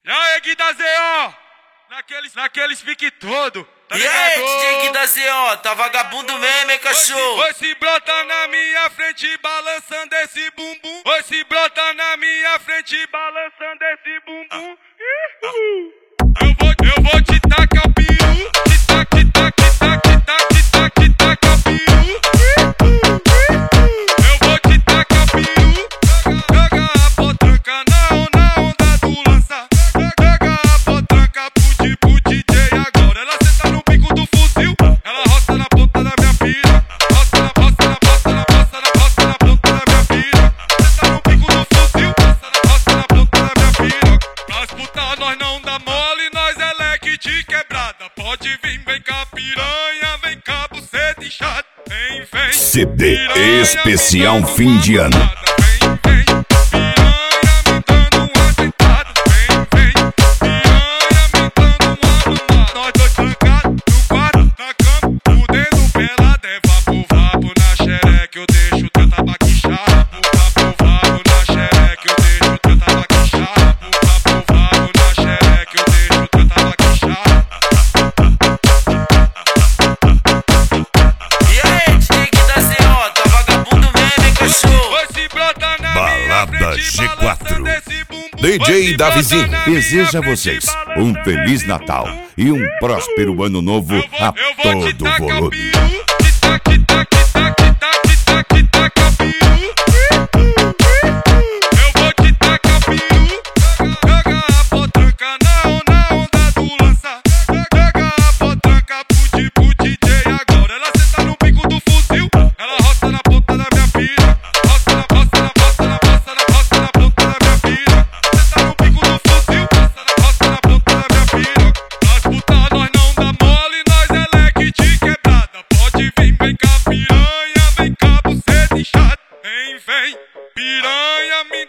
aí, Gui da ZO, naqueles pique todo. Tá e aí, DJ Gui da ZO, tá vagabundo mesmo, hein, cachorro? Oi, se brota na minha frente balançando esse bumbum. Oi, se brota na minha frente balançando esse bumbum. Eu vou te tacar o peru. Te taca o peru. Eu vou te tacar o peru. Joga a potranca na onda do lança. Joga a potranca pro DJ agora. Ela senta no bico do fuzil. Ela roça na ponta da minha filha. Roça na ponta da minha filha. Senta no bico do fuzil. Roça na ponta da minha filha. Pras putas nós não dá mole, nós é leque de quebrada. Pode vir, vem cá piranha, vem cá buceta inchada. Vem, CD piranha, especial me dando fim de uma ano. mamada. Vem, piranha, me dando uma sentada. Vem, piranha, me dando uma mamada. Nós dois trancados no quarto, na cama, fudendo pelado. É vapo na xereca, eu deixo tenta baquixar. Vapo na xereca, eu deixo tenta baquixar. Vapo na xereca, eu deixo tenta baquixar. E aí, DJ Gui da ZO, tá vagabundo mesmo, hein, cachorro? Oi, se brota na Balada minha frente, G4. balançando esse bumbum. DJ Oi, se Davizinho brota na minha deseja a frente, vocês balançando um esse Feliz Natal bumbum. e um próspero ano novo a Eu vou te todo tacar o volume. peru. Te taca o peru. Eu vou te tacar o peru. Joga a potranca na onda do lança. Joga a potranca pro DJ agora. Ela senta no bico do fuzil. Ela roça na ponta da minha filha. Roça na ponta da minha filha. Senta no bico do fuzil. Roça na ponta da minha filha. Nós putas nós não dá mole, nós é leque de quebrada. Pode vir, vem cá piranha, vem cá buceta inchada. Vem, piranha, me